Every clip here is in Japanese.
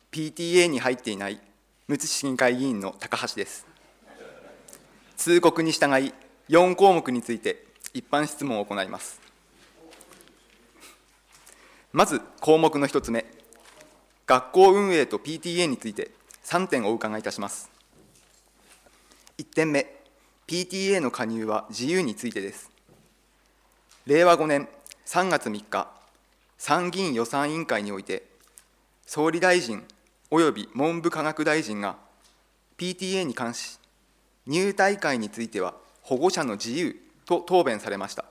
PTA に入っていないむつ市議会議員の高橋です。通告に従い、4項目について一般質問を行います。まず項目の1つ目、学校運営と PTA について3点お伺いいたします。1点目、PTA の加入は自由についてです。令和5年3月3日、参議院予算委員会において、総理大臣および文部科学大臣が PTA に関し、入退会については保護者の自由と答弁されました。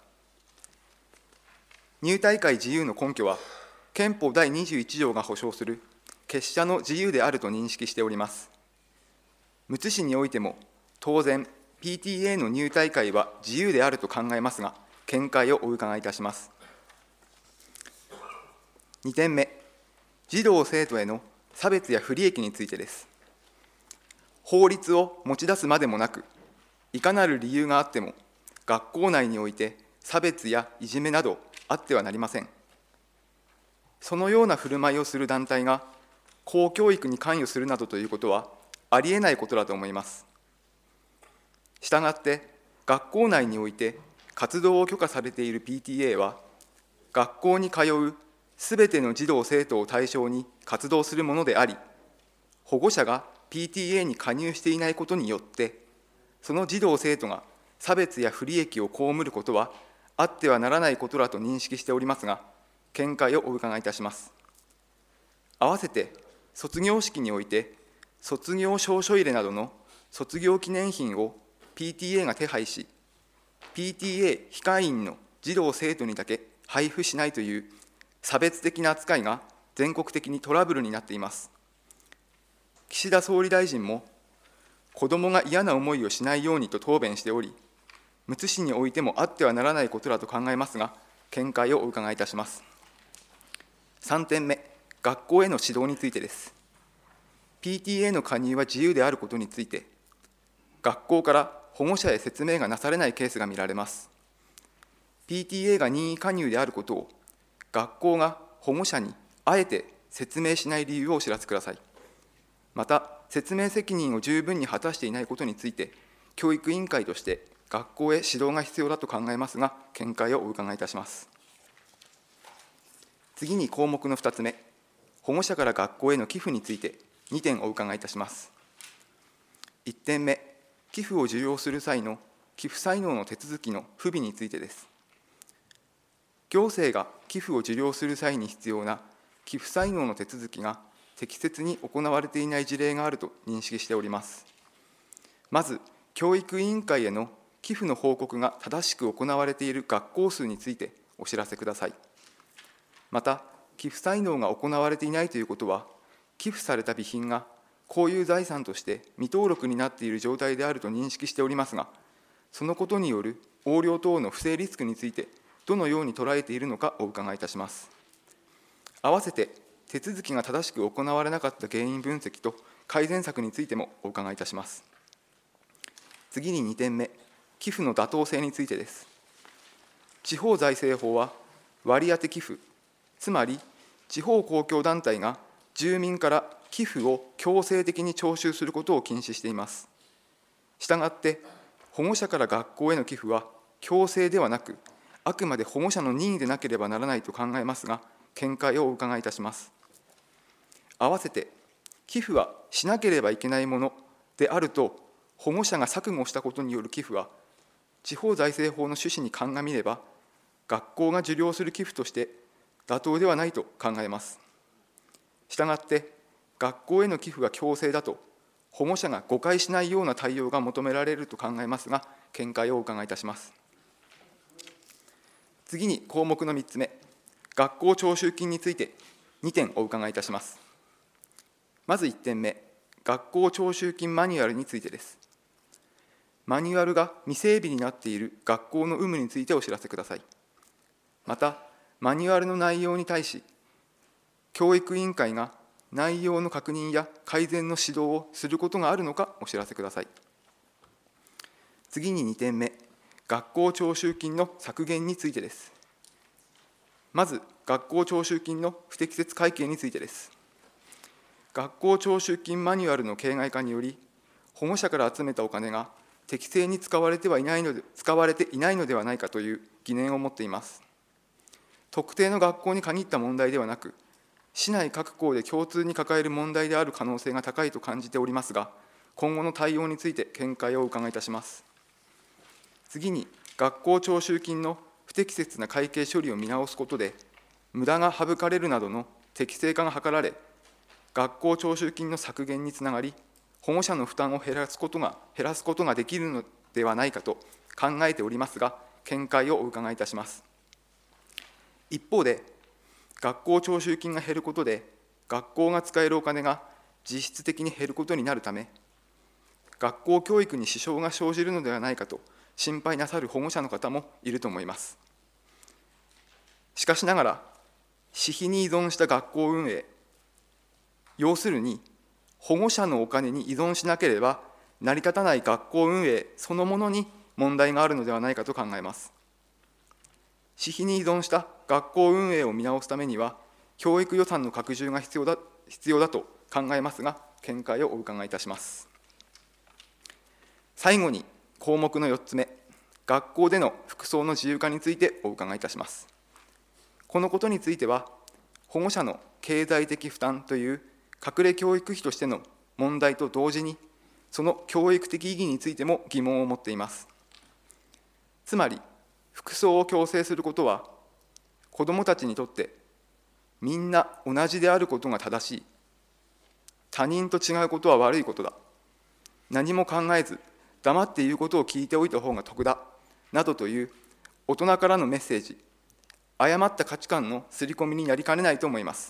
入退会自由の根拠は、憲法第21条が保障する結社の自由であると認識しております。むつ市においても、当然、PTA の入退会は自由であると考えますが、見解をお伺いいたします。2点目、児童・生徒への差別や不利益についてです。法律を持ち出すまでもなく、いかなる理由があっても、学校内において差別やいじめなどあってはなりません。そのような振る舞いをする団体が、公教育に関与するなどということは、ありえないことだと思います。したがって、学校内において活動を許可されている PTA は、学校に通うすべての児童・生徒を対象に活動するものであり、保護者が PTA に加入していないことによって、その児童・生徒が差別や不利益を被ることはあってはならないことだと認識しておりますが、見解をお伺いいたします。併せて、卒業式において、卒業証書入れなどの卒業記念品を PTA が手配し、PTA 非会員の児童・生徒にだけ配布しないという差別的な扱いが全国的にトラブルになっています。岸田総理大臣も、子どもが嫌な思いをしないようにと答弁しており、むつ市においてもあってはならないことだと考えますが、見解をお伺いいたします。3点目、学校への指導についてです。PTA の加入は自由であることについて、学校から保護者へ説明がなされないケースが見られます。PTA が任意加入であることを、学校が保護者にあえて説明しない理由をお知らせください。また、説明責任を十分に果たしていないことについて、教育委員会として学校へ指導が必要だと考えますが、見解をお伺いいたします。次に項目の2つ目、保護者から学校への寄付について2点お伺いいたします。1点目、寄付を受領する際の寄付才能の手続きの不備についてです。行政が寄付を受領する際に必要な寄付才能の手続きが適切に行われていない事例があると認識しております。まず、教育委員会への寄付の報告が正しく行われている学校数についてお知らせください。また、寄付才能が行われていないということは、寄付された備品が公有財産として未登録になっている状態であると認識しておりますが、そのことによる横領等の不正リスクについて、どのように捉えているのかお伺いいたします。併せて、手続きが正しく行われなかった原因分析と改善策についてもお伺いいたします。次に2点目、寄付の妥当性についてです。地方財政法は割り当て寄付、つまり地方公共団体が住民から寄付を強制的に徴収することを禁止しています。したがって、保護者から学校への寄付は強制ではなく、あくまで保護者の任意でなければならないと考えますが、見解をお伺いいたします。併せて、寄付はしなければいけないものであると、保護者が錯誤したことによる寄付は、地方財政法の趣旨に鑑みれば、学校が受領する寄付として妥当ではないと考えます。したがって、学校への寄付が強制だと、保護者が誤解しないような対応が求められると考えますが、見解をお伺いいたします。次に項目の3つ目、学校徴収金について2点お伺いいたします。まず1点目、学校徴収金マニュアルについてです。マニュアルが未整備になっている学校の有無についてお知らせください。また、マニュアルの内容に対し、教育委員会が内容の確認や改善の指導をすることがあるのかお知らせください。次に2点目、学校徴収金の削減についてです。まず、学校徴収金の不適切会計についてです。 学校徴収金マニュアルの形骸化により、保護者から集めたお金が適正に使われていないのではないかという疑念を持っています。特定の学校に限った問題ではなく、市内各校で共通に抱える問題である可能性が高いと感じておりますが、今後の対応について見解をお伺いいたします。次に、学校徴収金の不適切な会計処理を見直すことで、無駄が省かれるなどの適正化が図られ、学校徴収金の削減につながり、保護者の負担を減らすことができるのではないかと考えておりますが、見解をお伺いいたします。一方で、学校徴収金が減ることで、学校が使えるお金が実質的に減ることになるため、学校教育に支障が生じるのではないかと心配なさる保護者の方もいると思います。しかしながら、私費に依存した学校運営、要するに保護者のお金に依存しなければ成り立たない学校運営そのものに問題があるのではないかと考えます。私費に依存した学校運営を見直すためには、教育予算の拡充が必要だと考えますが、見解をお伺いいたします。最後に項目の4つ目、学校での服装の自由化についてお伺いいたします。このことについては、保護者の経済的負担という隠れ教育費としての問題と同時に、その教育的意義についても疑問を持っています。つまり、服装を強制することは、子どもたちにとってみんな同じであることが正しい、他人と違うことは悪いことだ、何も考えず黙って言うことを聞いておいた方が得だなどという大人からのメッセージ、誤った価値観の刷り込みになりかねないと思います。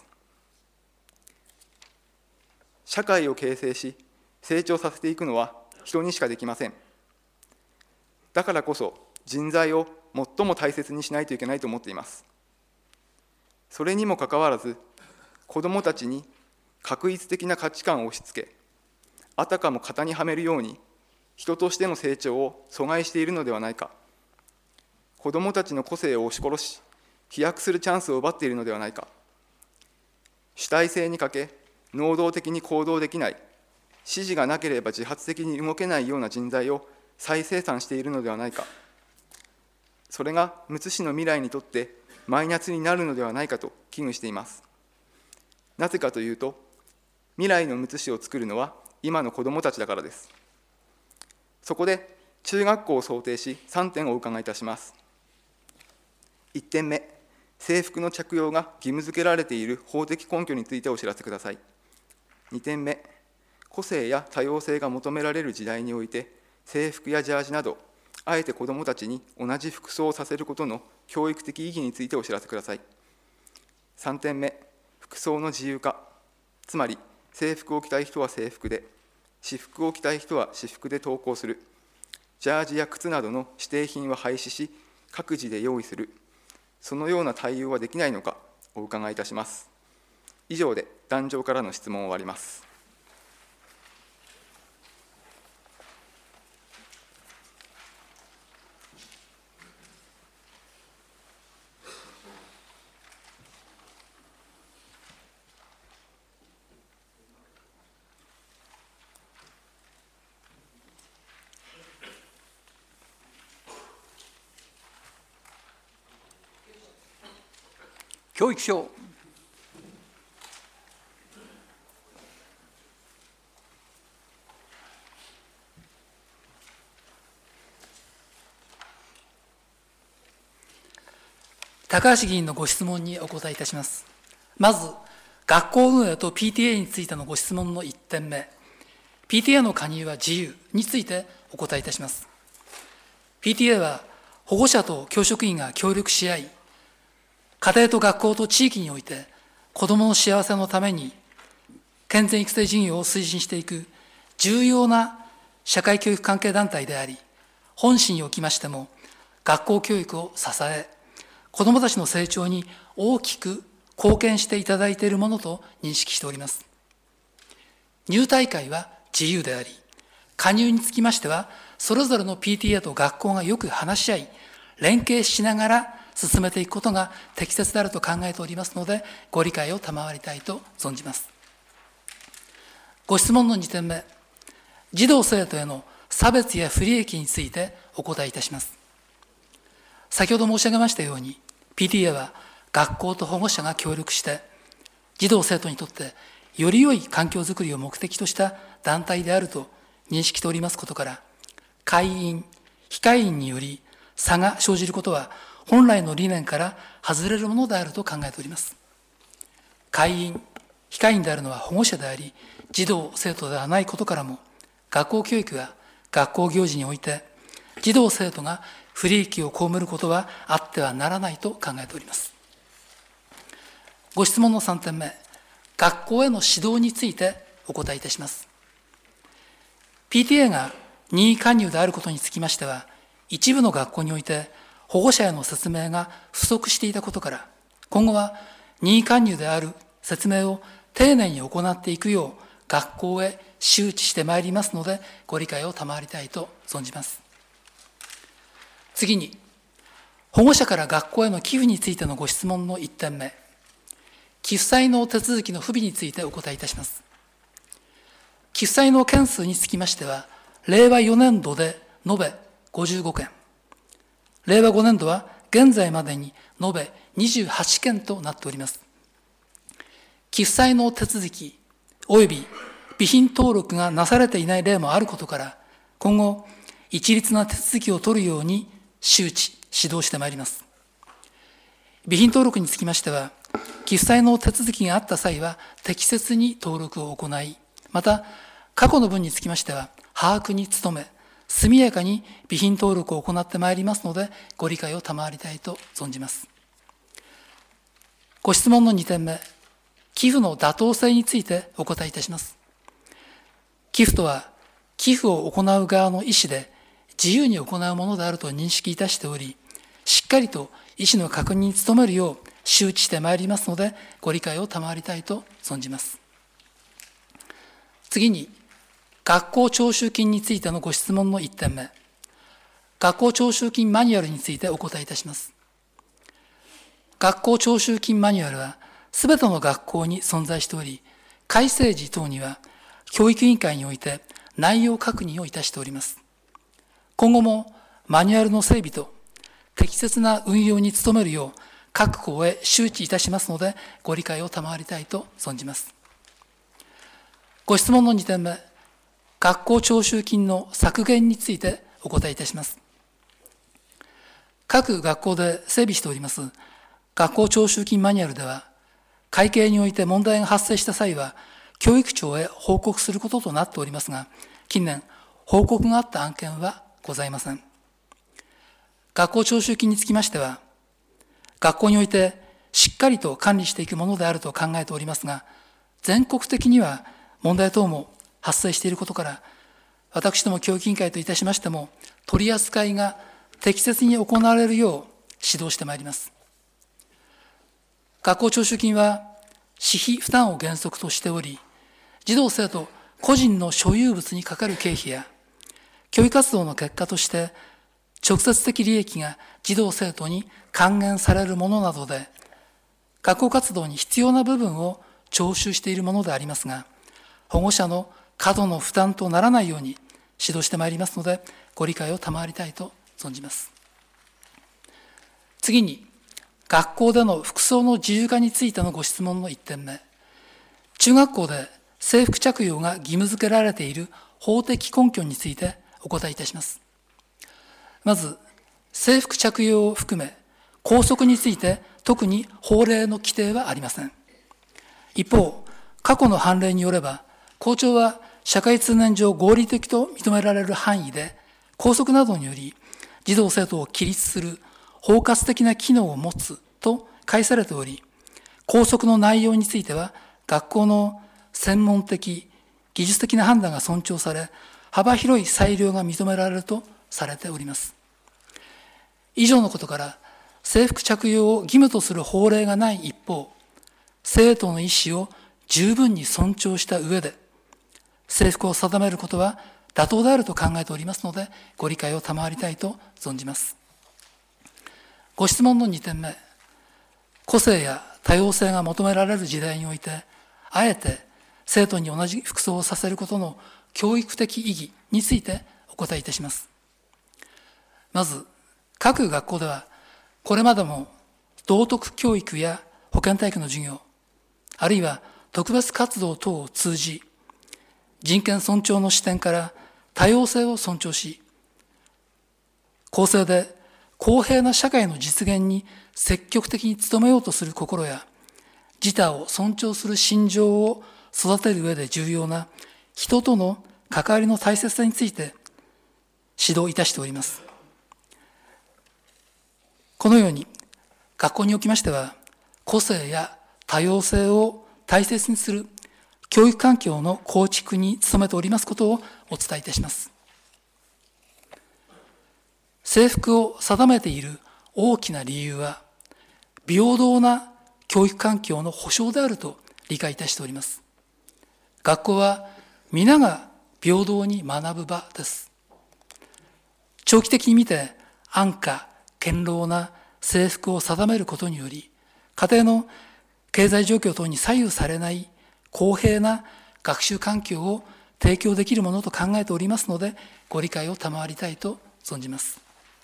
社会を形成し成長させていくのは人にしかできません。だからこそ人材を最も大切にしないといけないと思っています。それにもかかわらず、子どもたちに画一的な価値観を押し付け、あたかも型にはめるように人としての成長を阻害しているのではないか、子どもたちの個性を押し殺し、飛躍するチャンスを奪っているのではないか、主体性に欠け、能動的に行動できない、指示がなければ自発的に動けないような人材を再生産しているのではないか、それがむつ市の未来にとってマイナスになるのではないかと危惧しています。なぜかというと、未来のむつ市を作るのは今の子どもたちだからです。そこで中学校を想定し3点をお伺いいたします。1点目、制服の着用が義務付けられている法的根拠についてお知らせください。2点目、個性や多様性が求められる時代において、制服やジャージなど、あえて子どもたちに同じ服装をさせることの教育的意義についてお知らせください。3点目、服装の自由化、つまり制服を着たい人は制服で、私服を着たい人は私服で登校する、ジャージや靴などの指定品は廃止し、各自で用意する、そのような対応はできないのか、お伺いいたします。以上で壇上からの質問を終わります。 教育省。高橋議員のご質問にお答えいたします。まず、学校運営と PTA についてのご質問の1点目、PTA の加入は自由についてお答えいたします。PTA は保護者と教職員が協力し合い、家庭と学校と地域において子どもの幸せのために健全育成事業を推進していく重要な社会教育関係団体であり、本市におきましても学校教育を支え、子どもたちの成長に大きく貢献していただいているものと認識しております。入退会は自由であり、加入につきましてはそれぞれの PTA と学校がよく話し合い、連携しながら進めていくことが適切であると考えておりますので、ご理解を賜りたいと存じます。 ご質問の2点目、児童生徒への差別や不利益についてお答えいたします。先ほど申し上げましたように、PTA は学校と保護者が協力して、児童生徒にとってより良い環境づくりを目的とした団体であると認識しておりますことから、会員、非会員により差が生じることは本来の理念から外れるものであると考えております。会員、非会員であるのは保護者であり、児童生徒ではないことからも、学校教育や学校行事において児童生徒が不利益を被ることはあってはならないと考えております。ご質問の3点目、学校への指導についてお答えいたします。PTA が任意加入であることにつきましては、一部の学校において保護者への説明が不足していたことから、今後は任意加入である説明を丁寧に行っていくよう学校へ周知してまいりますので、ご理解を賜りたいと存じます。次に、保護者から学校への寄付についてのご質問の1点目、寄付債の手続きの不備についてお答えいたします。寄付債の件数につきましては、令和4年度で延べ55件、令和5年度は現在までに延べ28件となっております。寄付債の手続き及び備品登録がなされていない例もあることから、今後、一律な手続きを取るように周知、指導してまいります。備品登録につきましては、寄付債の手続きがあった際は適切に登録を行い、また、過去の分につきましては、把握に努め、速やかに備品登録を行ってまいりますので、ご理解を賜りたいと存じます。ご質問の2点目、寄付の妥当性についてお答えいたします。寄付とは、寄付を行う側の意思で自由に行うものであると認識いたしており、しっかりと意思の確認に努めるよう周知してまいりますので、ご理解を賜りたいと存じます。次に、学校徴収金についてのご質問の1点目、学校徴収金マニュアルについてお答えいたします。学校徴収金マニュアルは、すべての学校に存在しており、改正時等には、教育委員会において内容確認をいたしております。今後もマニュアルの整備と適切な運用に努めるよう各校へ周知いたしますので、ご理解を賜りたいと存じます。ご質問の2点目、学校徴収金の削減についてお答えいたします。各学校で整備しております学校徴収金マニュアルでは、会計において問題が発生した際は、教育庁へ報告することとなっておりますが、近年、報告があった案件はございません。学校徴収金につきましては、学校においてしっかりと管理していくものであると考えておりますが、全国的には問題等も発生していることから、私ども教育委員会といたしましても、取り扱いが適切に行われるよう指導してまいります。学校徴収金は私費負担を原則としており、児童生徒個人の所有物にかかる経費や、教育活動の結果として直接的利益が児童生徒に還元されるものなどで、学校活動に必要な部分を徴収しているものでありますが、保護者の過度の負担とならないように指導してまいりますので、ご理解を賜りたいと存じます。次に、学校での服装の自由化についてのご質問の1点目、中学校で制服着用が義務付けられている法的根拠についてお答えいたします。まず、制服着用を含め、校則について特に法令の規定はありません。一方、過去の判例によれば、校長は社会通念上合理的と認められる範囲で、校則などにより児童生徒を規律する包括的な機能を持つと解されており、校則の内容については学校の専門的、技術的な判断が尊重され、幅広い裁量が認められるとされております。以上のことから、制服着用を義務とする法令がない一方、生徒の意思を十分に尊重した上で、制服を定めることは妥当であると考えておりますので、ご理解を賜りたいと存じます。ご質問の2点目、個性や多様性が求められる時代において、あえて生徒に同じ服装をさせることの教育的意義についてお答えいたします。まず、各学校ではこれまでも道徳教育や保健体育の授業、あるいは特別活動等を通じ、人権尊重の視点から多様性を尊重し、公正で公平な社会の実現に積極的に努めようとする心や、自他を尊重する心情を育てる上で重要な人との関わりの大切さについて指導いたしております。このように学校におきましては、個性や多様性を大切にする教育環境の構築に努めておりますことをお伝えいたします。制服を定めている大きな理由は、平等な教育環境の保障であると理解いたしております。学校は皆が平等に学ぶ場です。長期的に見て安価・堅牢な制服を定めることにより、家庭の経済状況等に左右されない公平な学習環境を提供できるものと考えておりますので、ご理解を賜りたいと存じます。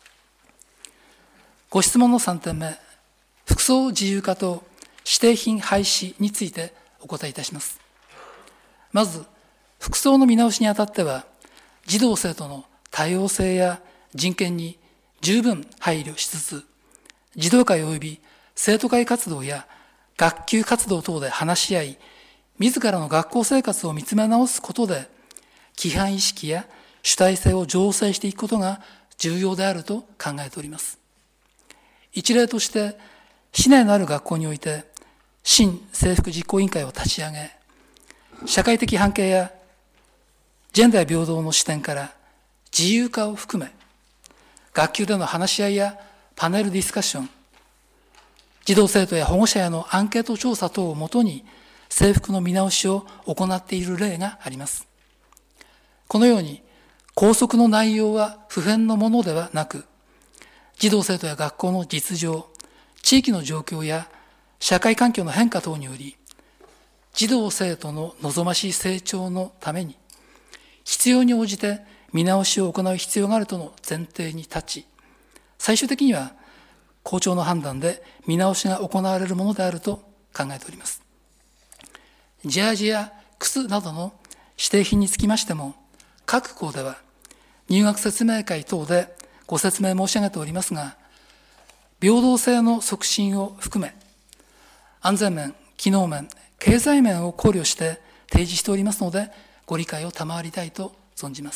ご質問の3点目、服装自由化と指定品廃止についてお答えいたします。まず、服装の見直しにあたっては、児童生徒の多様性や人権に十分配慮しつつ、児童会及び生徒会活動や学級活動等で話し合い、自らの学校生活を見つめ直すことで、規範意識や主体性を醸成していくことが重要であると考えております。一例として、市内のある学校において、新制服実行委員会を立ち上げ、社会的関係やジェンダー平等の視点から自由化を含め、学級での話し合いやパネルディスカッション、児童生徒や保護者へのアンケート調査等をもとに制服の見直しを行っている例があります。このように校則の内容は不変のものではなく、児童生徒や学校の実情、地域の状況や社会環境の変化等により、児童生徒の望ましい成長のために、必要に応じて見直しを行う必要があるとの前提に立ち、最終的には校長の判断で見直しが行われるものであると考えております。ジャージや靴などの指定品につきましても、各校では入学説明会等でご説明申し上げておりますが、平等性の促進を含め、安全面、機能面、経済面を考慮して提示しておりますので、ご理解を賜りたいと存じます。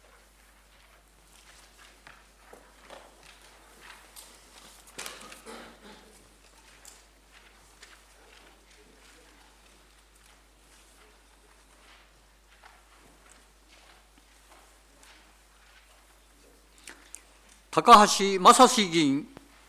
高橋正史議員。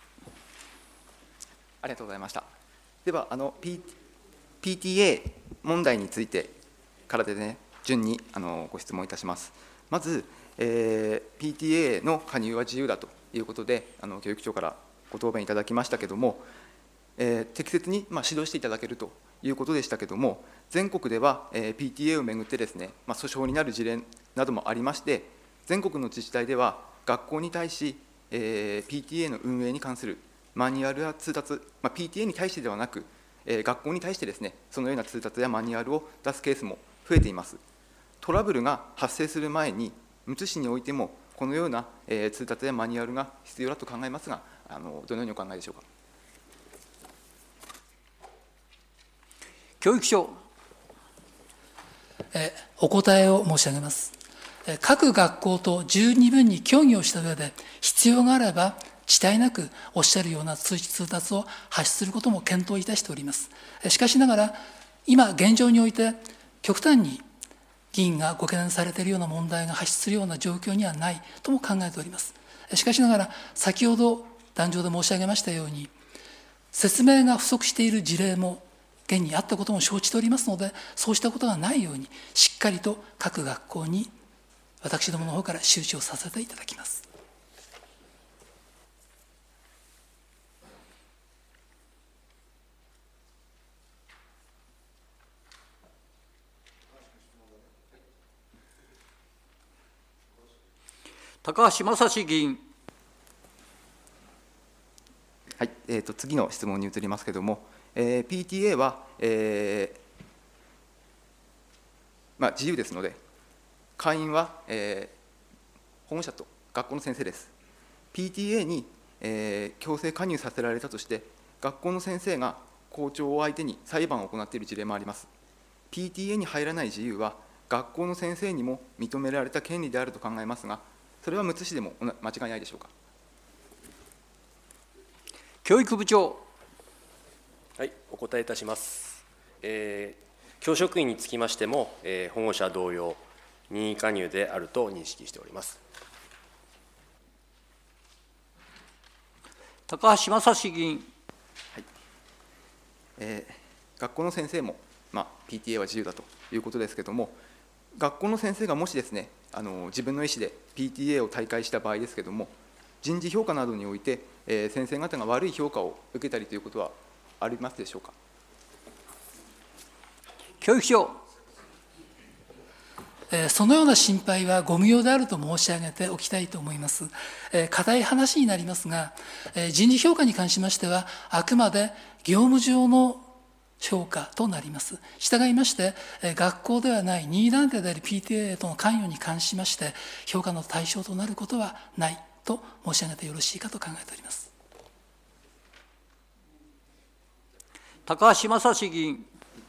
ありがとうございました。では、PTA 問題についてからでね、順にご質問いたします。まず、PTA の加入は自由だということで、教育長からご答弁いただきましたけれども、適切に指導していただけるということでしたけれども、全国では PTA をめぐってですね、訴訟になる事例などもありまして、全国の自治体では学校に対し、PTA の運営に関するマニュアルや通達、PTA に対してではなく、学校に対してですね、そのような通達やマニュアルを出すケースも増えています。トラブルが発生する前に、むつ市においても、このような通達やマニュアルが必要だと考えますが、どのようにお考えでしょうか。 教育長。 お答えを申し上げます。各学校と十二分に協議をした上で、必要があれば遅滞なくおっしゃるような通知通達を発出することも検討いたしております。しかしながら、今現状において極端に議員がご懸念されているような問題が発出するような状況にはないとも考えております。しかしながら、先ほど壇上で申し上げましたように、説明が不足している事例も現にあったことも承知しておりますので、そうしたことがないようにしっかりと各学校に私どもの方から周知をさせていただきます。 高橋正史議員。 はい、次の質問に移りますけれども、PTA は、自由ですので、会員は、保護者と学校の先生です。PTA に、強制加入させられたとして、学校の先生が校長を相手に裁判を行っている事例もあります。PTA に入らない自由は、学校の先生にも認められた権利であると考えますが、それはむつ市でも間違いないでしょうか。 教育部長。 はい、お答えいたします。教職員につきましても、保護者同様、任意加入であると認識しております。 高橋正史議員。 学校の先生も、PTA は自由だということですけれども、学校の先生がもしですね、自分の意思で PTA を退会した場合ですけれども、人事評価などにおいて、先生方が悪い評価を受けたりということはありますでしょうか。 教育長。 そのような心配はご無用であると申し上げておきたいと思います。固い話になりますが、人事評価に関しましては、あくまで業務上の評価となります。従いまして、学校ではない任意団体である PTA との関与に関しまして、評価の対象となることはないと申し上げてよろしいかと考えております。 高橋正史議員。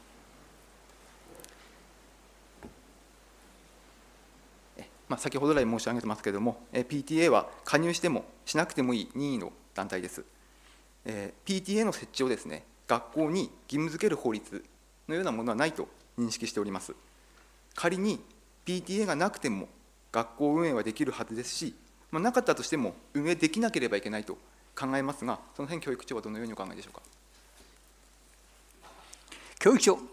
先ほど来申し上げてますけれども、PTA は加入してもしなくてもいい任意の団体です。PTA の設置をですね、学校に義務付ける法律のようなものはないと認識しております。仮に PTA がなくても学校運営はできるはずですし、なかったとしても運営できなければいけないと考えますが、その辺教育長はどのようにお考えでしょうか。 教育長。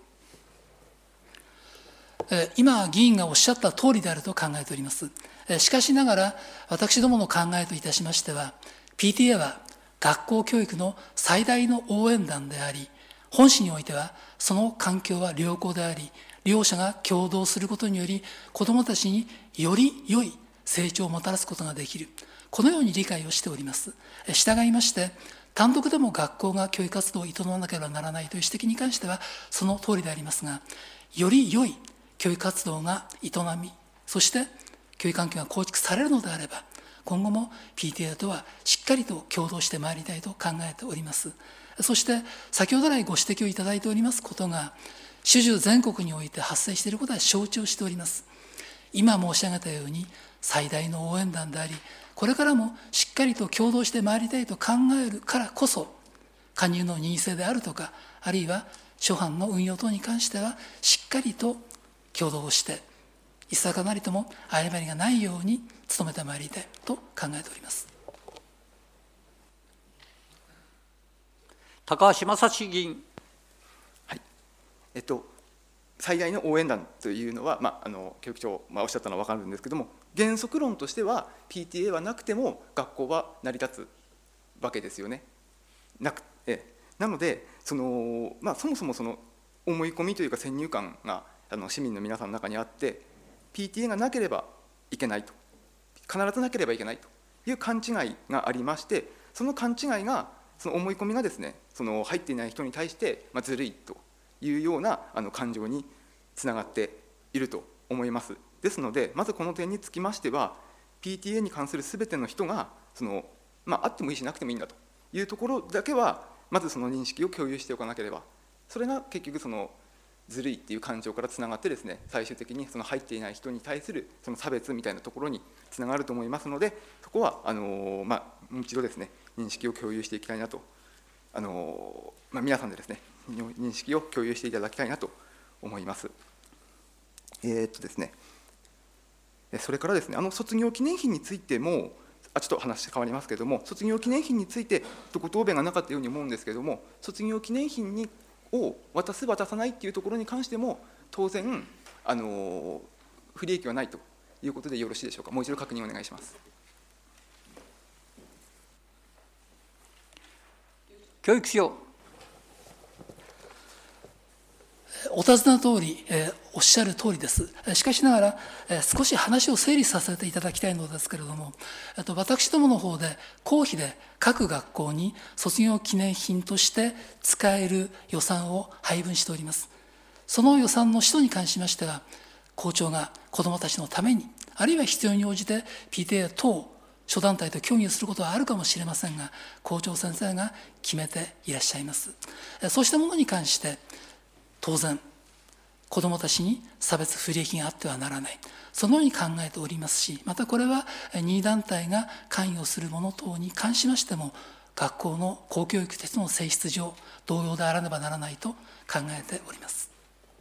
今、議員がおっしゃった通りであると考えております。しかしながら、私どもの考えといたしましては、PTA は学校教育の最大の応援団であり、本市においてはその環境は良好であり、両者が共同することにより、子どもたちにより良い成長をもたらすことができる、このように理解をしております。従いまして、単独でも学校が教育活動を営まなければならないという指摘に関してはその通りでありますが、より良い教育活動が営み、そして教育環境が構築されるのであれば、今後も PTA とはしっかりと共同してまいりたいと考えております。そして先ほど来ご指摘をいただいておりますことが、種々全国において発生していることは承知をしております。今申し上げたように最大の応援団であり、これからもしっかりと共同してまいりたいと考えるからこそ、加入の任意性であるとか、あるいは諸般の運用等に関してはしっかりと共同をして、いさかなりとも誤りがないように努めてまいりたいと考えております。 高橋正史議員。 はい、最大の応援団というのは、教育長、おっしゃったのは分かるんですけれども、原則論としては PTA はなくても学校は成り立つわけですよね。なのでそもそもその思い込みというか先入観が市民の皆さんの中にあって、 PTA がなければいけないと、必ずなければいけないという勘違いがありまして、その勘違いが、その思い込みがですね、その入っていない人に対して、ずるいというような感情につながっていると思います。ですので、まずこの点につきましては PTA に関するすべての人があってもいいしなくてもいいんだというところだけは、まずその認識を共有しておかなければ、それが結局そのずるいっていう感情からつながってですね、最終的にその入っていない人に対するその差別みたいなところにつながると思いますので、そこはもう一度ですね、認識を共有していきたいなと、皆さんでですね、認識を共有していただきたいなと思います。ですね、それからですね、卒業記念品についても、ちょっと話変わりますけれども、卒業記念品についてご答弁がなかったように思うんですけれども、卒業記念品を渡す渡さないというところに関しても当然不利益はないということでよろしいでしょうか。もう一度確認お願いします。 教育長。 お尋ねの通り、 おっしゃる通りです。しかしながら、少し話を整理させていただきたいのですけれども、私どもの方で公費で各学校に卒業記念品として使える予算を配分しております。その予算の使途に関しましては、校長が子どもたちのために、あるいは必要に応じて PTA 等諸団体と協議をすることはあるかもしれませんが、校長先生が決めていらっしゃいます。そうしたものに関して当然子どもたちに差別不利益があってはならない、そのように考えておりますし、またこれは任意団体が関与するもの等に関しましても、学校の公教育としての性質上同様であらねばならないと考えております。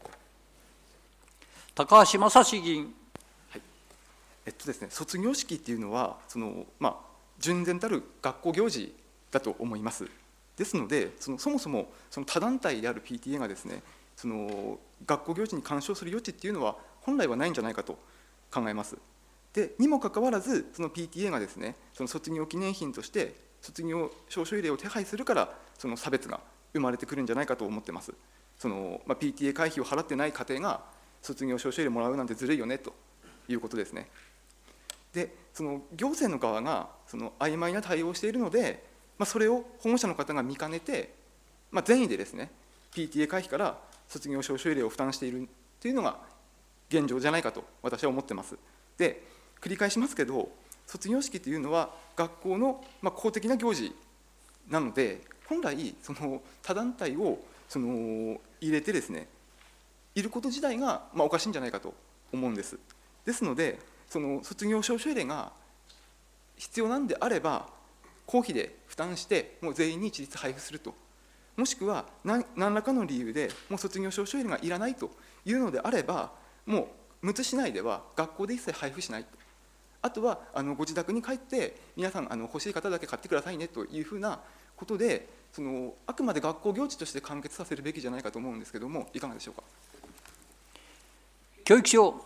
高橋正史議員。 ですね、卒業式っていうのは純然たる学校行事だと思います。ですのでそもそも他団体である PTA がですね、学校行事に干渉する余地っていうのは本来はないんじゃないかと考えます。でにもかかわらずその PTA がですね、卒業記念品として卒業証書入れを手配するから差別が生まれてくるんじゃないかと思ってます。PTA 会費を払ってない家庭が卒業証書入れもらうなんてずるいよねということですね。で行政の側が曖昧な対応をしているので、それを保護者の方が見かねて、善意でですね PTA 会費から卒業証書入れを負担しているというのが現状じゃないかと私は思ってます。で繰り返しますけど、卒業式というのは学校の公的な行事なので、本来他団体を入れてですねいること自体がおかしいんじゃないかと思うんです。ですので卒業証書入れが必要なんであれば公費で負担してもう全員に一律配布すると、もしくは何らかの理由でもう卒業証書入れがいらないというのであれば、もうむつ市内では学校で一切配布しない、あとはご自宅に帰って皆さん欲しい方だけ買ってくださいねというふうなことで、あくまで学校行事として完結させるべきじゃないかと思うんですけども、いかがでしょうか。 教育省。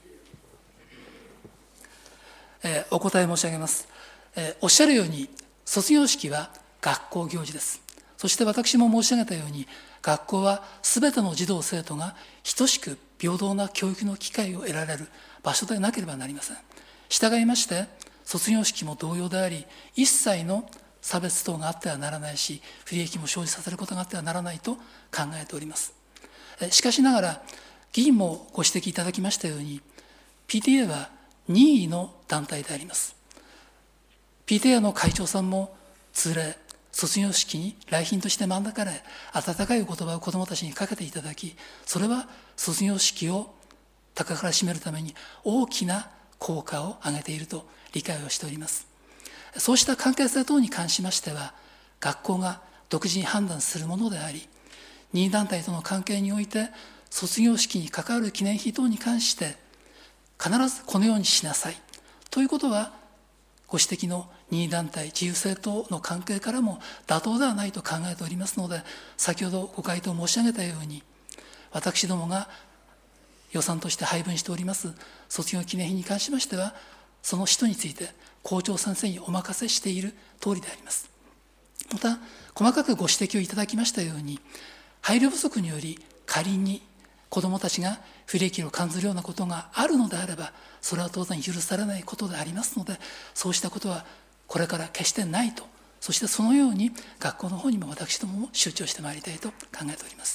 お答え申し上げます。おっしゃるように卒業式は学校行事です。そして私も申し上げたように、学校はすべての児童生徒が等しく平等な教育の機会を得られる場所でなければなりません。従いまして卒業式も同様であり、一切の差別等があってはならないし、不利益も生じさせることがあってはならないと考えております。しかしながら議員もご指摘いただきましたように、 PTA は任意の団体であります。 PTA の会長さんも通例卒業式に来賓として招かれ、温かいお言葉を子どもたちにかけていただき、それは卒業式を高から占めるために大きな効果を上げていると理解をしております。そうした関係性等に関しましては、学校が独自に判断するものであり、任意団体との関係において卒業式に関わる記念費等に関して必ずこのようにしなさいということは、ご指摘の任意団体自由性等の関係からも妥当ではないと考えておりますので、先ほどご回答申し上げたように、私どもが予算として配分しております卒業記念費に関しましては、その使途について校長先生にお任せしている通りであります。また細かくご指摘をいただきましたように、配慮不足により仮に子どもたちが不利益を感じるようなことがあるのであれば、それは当然許されないことでありますので、そうしたことはこれから決してないと、そしてそのように学校の方にも私どもも周知をしてまいりたいと考えております。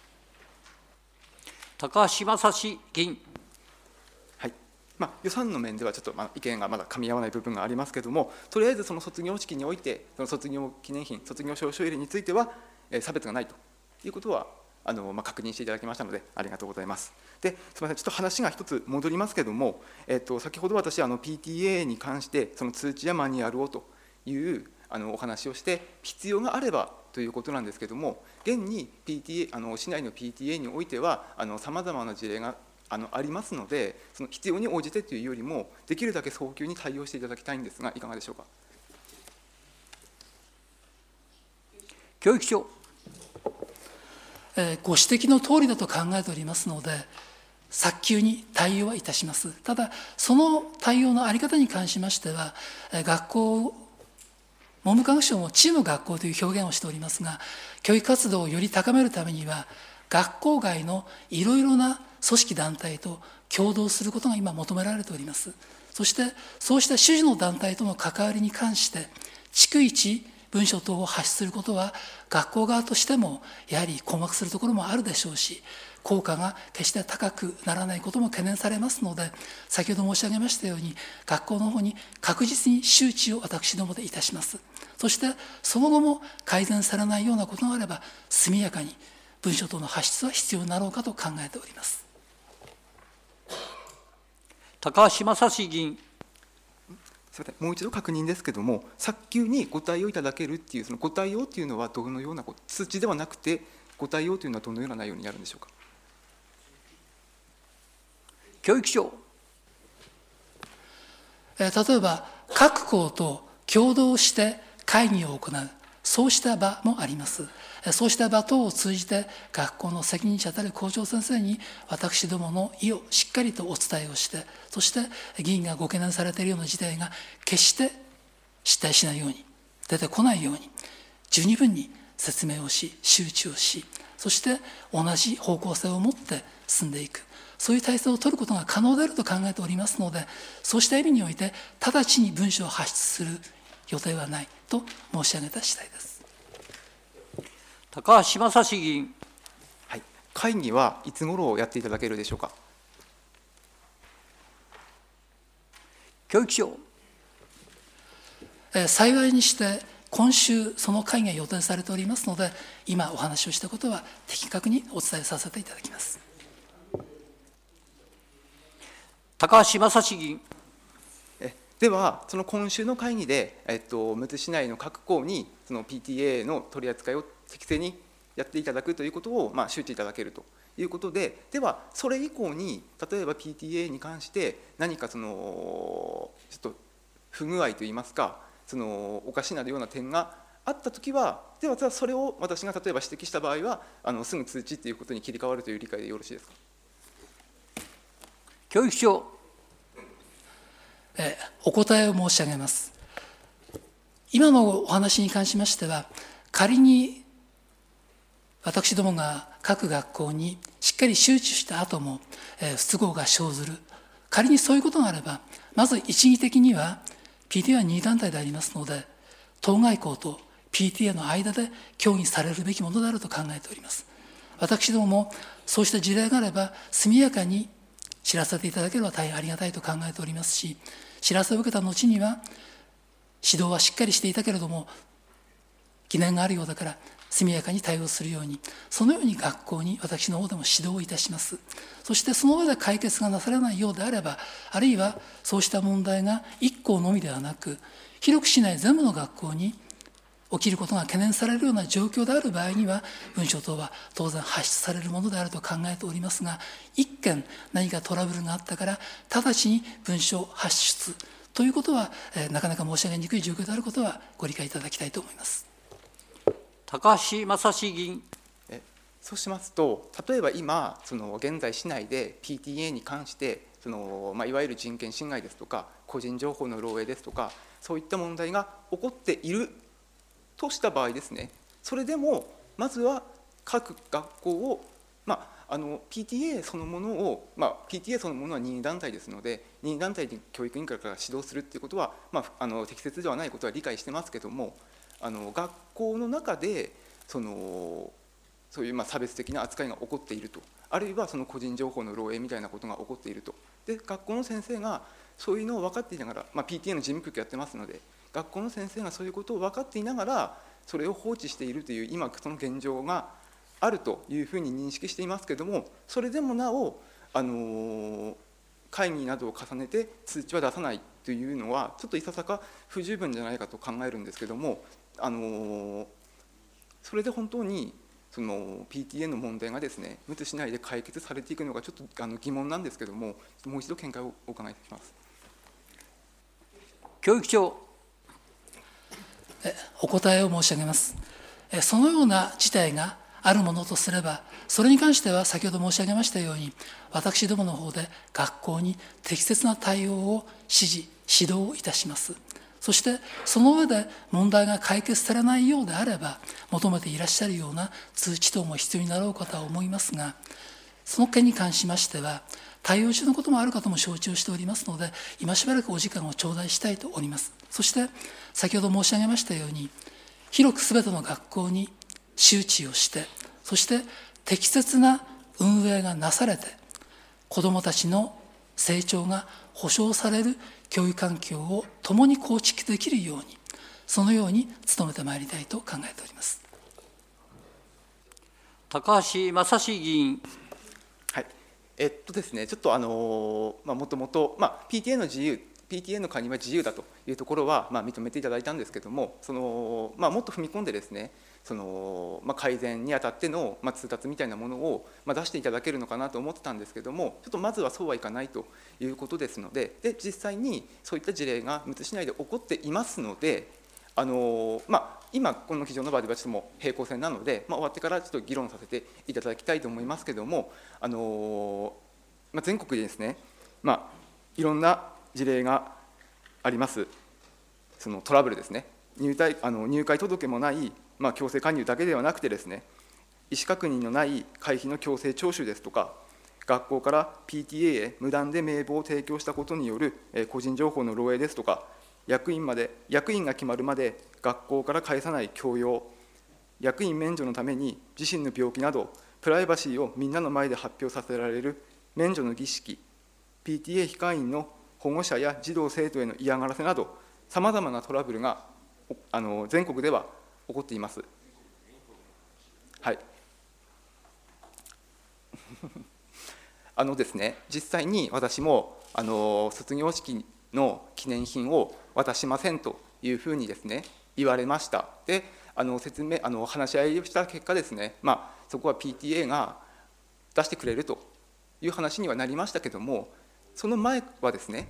高橋正史議員。 はい、予算の面ではちょっと意見がまだ噛み合わない部分がありますけれども、とりあえずその卒業式においてその卒業記念品、卒業証書入れについては差別がないということは確認していただきましたのでありがとうございます。で、すみません、ちょっと話が一つ戻りますけれども、先ほど私PTA に関してその通知やマニュアルをというお話をして必要があればということなんですけれども、現に PTA 市内の PTA においてはさまざまな事例がありますので、その必要に応じてというよりもできるだけ早急に対応していただきたいんですが、いかがでしょうか。 教育省。 ご指摘の通りだと考えておりますので、早急に対応はいたします。ただ、その対応の在り方に関しましては、学校、文部科学省もチーム学校という表現をしておりますが、教育活動をより高めるためには、学校外のいろいろな組織団体と共同することが今求められております。そしてそうした主事の団体との関わりに関して逐一文書等を発出することは学校側としてもやはり困惑するところもあるでしょうし、効果が決して高くならないことも懸念されますので、先ほど申し上げましたように学校の方に確実に周知を私どもでいたします。そしてその後も改善されないようなことがあれば速やかに文書等の発出は必要になろうかと考えております。 高橋正史議員。 すみません、もう一度確認ですけれども、早急にご対応いただけるっていう、そのご対応というのはどのような通知ではなくて、ご対応というのはどのような内容になるんでしょうか。 教育省。 例えば各校と共同して会議を行う、そうした場もあります。そうした場等を通じて学校の責任者たる校長先生に私どもの意をしっかりとお伝えをして、そして議員がご懸念されているような事態が決して失態しないように、出てこないように十二分に説明をし、周知をし、そして同じ方向性を持って進んでいく、そういう体制を取ることが可能であると考えておりますので、そうした意味において直ちに文書を発出する予定はないと申し上げた次第です。 高橋正史議員。 はい、会議はいつ頃やっていただけるでしょうか。 教育省。 幸いにして今週その会議が予定されておりますので、今お話をしたことは的確にお伝えさせていただきます。 高橋正史議員。 では、その今週の会議で、むつ市内の各校にその PTA の取り扱いを適正にやっていただくということを、周知いただけるということで、では、それ以降に、例えば PTA に関して、何かそのちょっと不具合といいますか、そのおかしなような点があったときは、では、それを私が例えば指摘した場合は、すぐ通知ということに切り替わるという理解でよろしいですか。 教育省。 お答えを申し上げます。今のお話に関しましては、仮に私どもが各学校にしっかり周知した後も不都合が生ずる、仮にそういうことがあれば、まず一義的には PTA は任意団体でありますので、当該校と PTA の間で協議されるべきものであると考えております。私どももそうした事例があれば速やかに知らせていただければ大変ありがたいと考えておりますし、知らせを受けた後には指導はしっかりしていたけれども疑念があるようだから速やかに対応するように、そのように学校に私の方でも指導をいたします。そしてその上で解決がなされないようであれば、あるいはそうした問題が1校のみではなく広く市内全部の学校に起きることが懸念されるような状況である場合には文書等は当然発出されるものであると考えておりますが、一件何かトラブルがあったから直ちに文書発出ということは、なかなか申し上げにくい状況であることはご理解いただきたいと思います。 高橋正史議員。 そうしますと、例えば今その現在市内で PTA に関してその、いわゆる人権侵害ですとか個人情報の漏洩ですとか、そういった問題が起こっているとした場合ですね、それでもまずは各学校を、PTA そのものを、PTA そのものは任意団体ですので、任意団体に教育委員会から指導するということは、適切ではないことは理解してますけども、学校の中でそういう差別的な扱いが起こっていると、あるいはその個人情報の漏洩みたいなことが起こっていると、で学校の先生がそういうのを分かっていながら、PTA の事務局やってますので、学校の先生がそういうことを分かっていながらそれを放置しているという今その現状があるというふうに認識していますけれども、それでもなお会議などを重ねて通知は出さないというのはちょっといささか不十分じゃないかと考えるんですけれども、それで本当にその PTA の問題がですね、むつ市内で解決されていくのがちょっと疑問なんですけれども、もう一度見解をお伺いします。 教育長。 お答えを申し上げます。そのような事態があるものとすれば、それに関しては先ほど申し上げましたように、私どもの方で学校に適切な対応を指示、指導いたします。そしてその上で問題が解決されないようであれば、求めていらっしゃるような通知等も必要になろうかとは思いますが、 その件に関しましては、対応中のこともあるかとも承知をしておりますので、今しばらくお時間を頂戴したいと思います。そして、先ほど申し上げましたように、広くすべての学校に周知をして、そして適切な運営がなされて、子どもたちの成長が保障される教育環境を共に構築できるように、そのように努めてまいりたいと考えております。 高橋正史議員。 はい、ですね、ちょっともともと、PTA の自由、PTA の加入は自由だというところは、認めていただいたんですけれども、もっと踏み込んでですね、改善にあたっての、通達みたいなものを、出していただけるのかなと思ってたんですけれども、ちょっとまずはそうはいかないということですので、実際にそういった事例がむつ市内で起こっていますので、今この机上の場ではちょっともう平行線なので、終わってからちょっと議論させていただきたいと思いますけれども、全国でですね、いろんな事例があります。そのトラブルですね、入会届もない、強制加入だけではなくてですね、意思確認のない会費の強制徴収ですとか、学校から PTA へ無断で名簿を提供したことによる個人情報の漏洩ですとか、役員が決まるまで学校から返さない強要、役員免除のために自身の病気などプライバシーをみんなの前で発表させられる免除の儀式、 PTA 非会員の保護者や児童生徒への嫌がらせなど、さまざまなトラブルが全国では起こっています。はい。ですね、実際に私も卒業式の記念品を渡しませんというふうにですね、言われました。で、話し合いをした結果ですね、そこは PTA が出してくれるという話にはなりましたけども、その前はですね、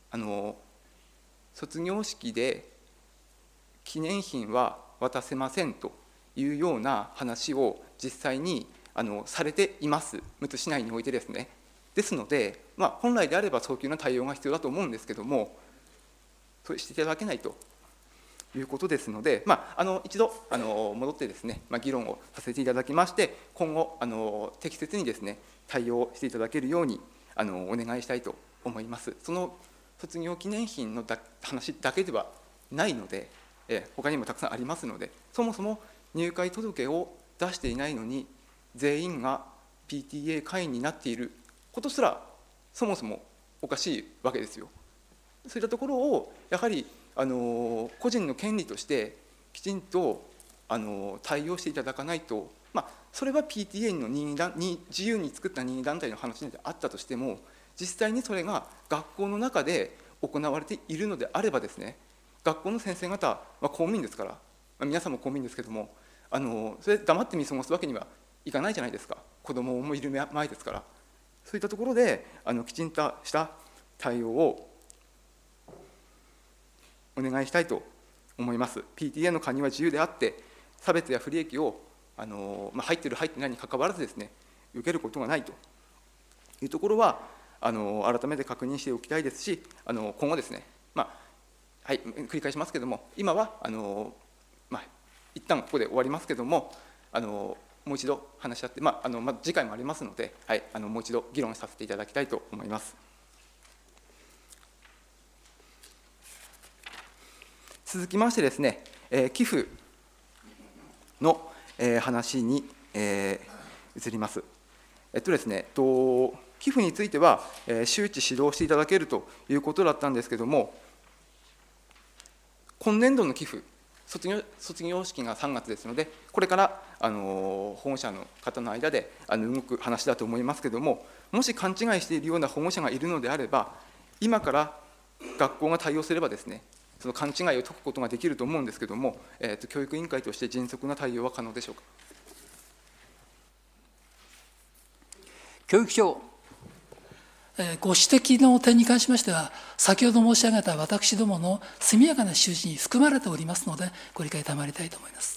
卒業式で記念品は渡せませんというような話を実際にされています、むつ市内においてですね。ですので、本来であれば早急な対応が必要だと思うんですけども、そうしていただけないということですので、一度戻ってですね、議論をさせていただきまして、今後適切にですね対応していただけるようにお願いしたいと思います。その卒業記念品の話だけではないので、他にもたくさんありますので、そもそも入会届を出していないのに全員が PTA 会員になっていることすらそもそもおかしいわけですよ。そういったところをやはり個人の権利としてきちんと対応していただかないと、それは PTA の自由に作った任意団体の話であったとしても、実際にそれが学校の中で行われているのであればですね、学校の先生方は公務員ですから、皆さんも公務員ですけども、それ黙って見過ごすわけにはいかないじゃないですか。子どももいる前ですから。そういったところできちんとした対応をお願いしたいと思います。PTA の加入は自由であって、差別や不利益を入っている入っていないにかかわらずですね、受けることがないというところは改めて確認しておきたいですし、今後ですね、繰り返しますけれども、今は一旦ここで終わりますけれども、もう一度話し合って、次回もありますので、もう一度議論させていただきたいと思います。続きましてですね、寄付の話に移ります。ですね、寄付については周知指導していただけるということだったんですけれども、今年度の寄付、卒業式が3月ですので、これから保護者の方の間で動く話だと思いますけれども、もし勘違いしているような保護者がいるのであれば、今から学校が対応すればですね、その勘違いを解くことができると思うんですけれども、教育委員会として迅速な対応は可能でしょうか。 教育長。 ご指摘の点に関しましては、先ほど申し上げた私どもの速やかな周知に含まれておりますので、ご理解賜りたいと思います。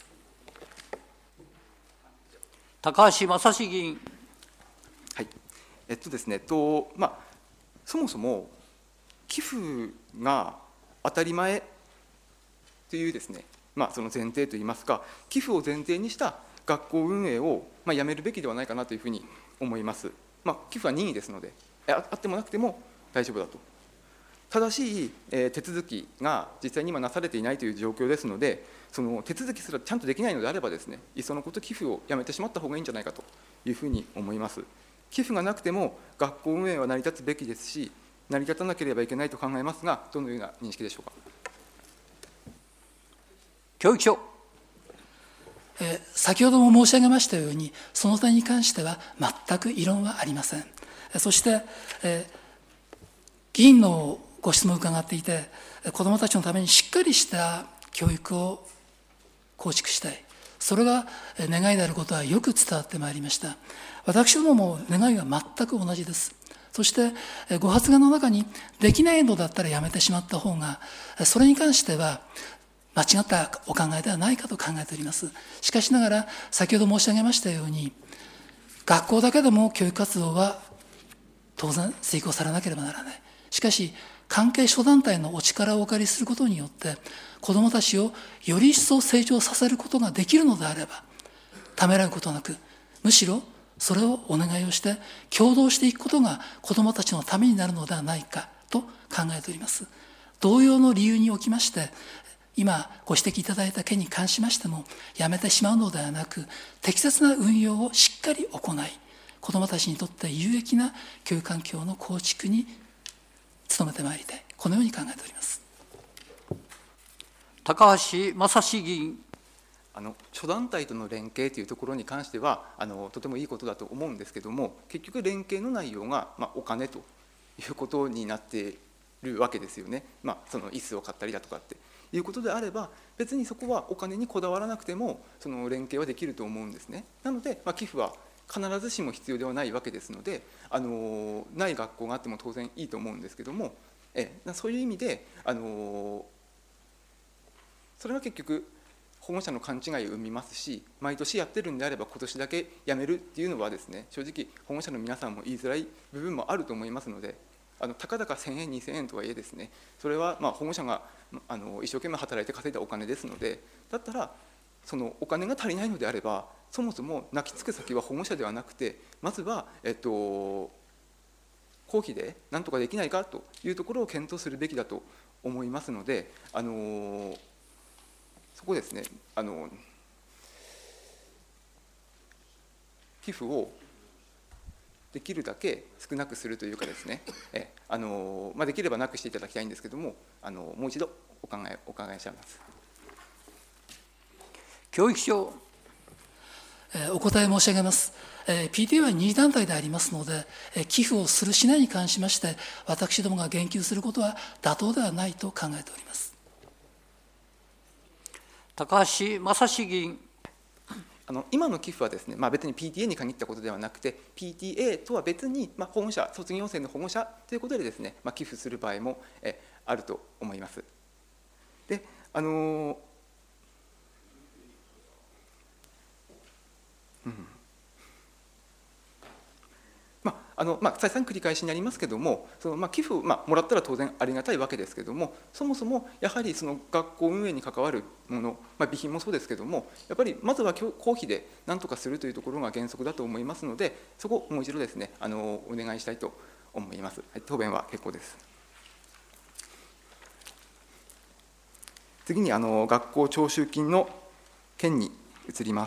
高橋正史議員。 はい。ですね、そもそも寄付が当たり前というですね、その前提といいますか、寄付を前提にした学校運営をやめるべきではないかなというふうに思います。 寄付は任意ですので、あってもなくても大丈夫だと。正しい手続きが実際に今なされていないという状況ですので、その手続きすらちゃんとできないのであればですね、いっそのこと寄付をやめてしまった方がいいんじゃないかというふうに思います。寄付がなくても学校運営は成り立つべきですし、成り立たなければいけないと考えますが、どのような認識でしょうか。 教育省。 先ほども申し上げましたように、その点に関しては全く異論はありません。そして、議員のご質問を伺っていて、子どもたちのためにしっかりした教育を構築したい、それが願いであることはよく伝わってまいりました。私どもも願いは全く同じです。そしてご発言の中に、できないのだったらやめてしまった方が、それに関しては間違ったお考えではないかと考えております。しかしながら、先ほど申し上げましたように、学校だけでも教育活動は当然遂行されなければならない。しかし、関係諸団体のお力をお借りすることによって、子どもたちをより一層成長させることができるのであれば、ためらうことなく、むしろそれをお願いをして、共同していくことが子どもたちのためになるのではないかと考えております。同様の理由におきまして、今ご指摘いただいた件に関しましても、やめてしまうのではなく、適切な運用をしっかり行い、子どもたちにとって有益な教育環境の構築に努めてまいりたい、このように考えております。 高橋正史議員。 諸団体との連携というところに関してはとてもいいことだと思うんですけども、結局連携の内容が、お金ということになっているわけですよね。その椅子を買ったりだとかっていうことであれば、別にそこはお金にこだわらなくてもその連携はできると思うんですね。なので、寄付は必ずしも必要ではないわけですので、ない学校があっても当然いいと思うんですけども、そういう意味でそれは結局保護者の勘違いを生みますし、毎年やってるんであれば今年だけやめるっていうのはですね、正直保護者の皆さんも言いづらい部分もあると思いますので、たかだか1000円2000円とはいえですね、それは保護者が一生懸命働いて稼いだお金ですので、だったらそのお金が足りないのであれば、そもそも泣きつく先は保護者ではなくて、まずは公費で何とかできないかというところを検討するべきだと思いますので、そこですね、寄付をできるだけ少なくするというかですね、できればなくしていただきたいんですけども、もう一度お伺いします。 教育省。 お答え申し上げます。PTA は二次団体でありますので、寄付をするしないに関しまして、私どもが言及することは妥当ではないと考えております。 高橋正史議員。 今の寄付はですね、別に PTA に限ったことではなくて、PTA とは別に、保護者、卒業生の保護者ということでですね、寄付する場合もあると思います。で、再三繰り返しになりますけれども、その寄付をもらったら当然ありがたいわけですけれども、そもそもやはりその学校運営に関わるもの、備品もそうですけれども、やっぱりまずは公費で何とかするというところが原則だと思いますので、そこをもう一度ですね、お願いしたいと思います。答弁は結構です。次に学校徴収金の件に移ります。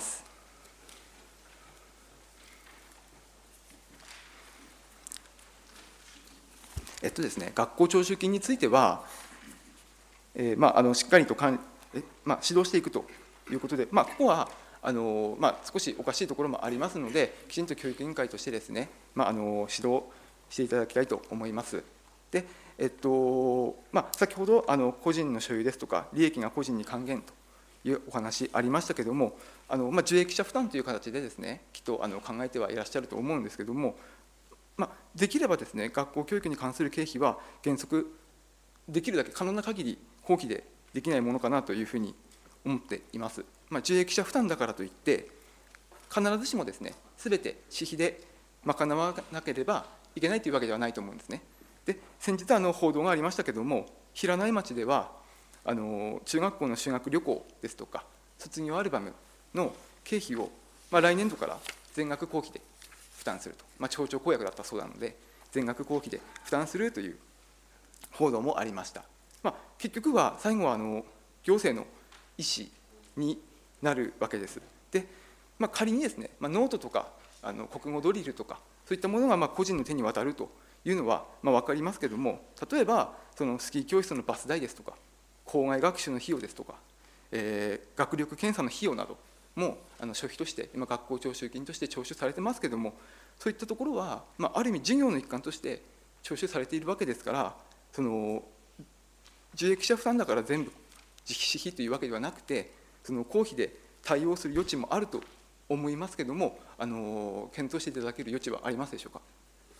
ですね、学校徴収金については、しっかりと指導していくということで、ここは少しおかしいところもありますので、きちんと教育委員会としてですね、指導していただきたいと思います。で、先ほど個人の所有ですとか、利益が個人に還元というお話ありましたけれども、受益者負担という形でですね、きっと考えてはいらっしゃると思うんですけれども、できればですね、学校教育に関する経費は原則できるだけ可能な限り公費でできないものかなというふうに思っています。受益者負担だからといって必ずしもですね、全て私費で賄わなければいけないというわけではないと思うんですね。で、先日報道がありましたけれども、平内町では中学校の修学旅行ですとか卒業アルバムの経費を来年度から全額公費で負担すると、町長公約だったそうなので、全額公費で負担するという報道もありました。結局は最後は行政の意思になるわけです。で、仮にですね、ノートとか国語ドリルとかそういったものが個人の手に渡るというのは分かりますけれども、例えばそのスキー教室のバス代ですとか、校外学習の費用ですとか、学力検査の費用なども諸費として今学校徴収金として徴収されてますけれども、そういったところは、ある意味授業の一環として徴収されているわけですから、その受益者負担だから全部自費というわけではなくて、その公費で対応する余地もあると思いますけれども、検討していただける余地はありますでしょうか。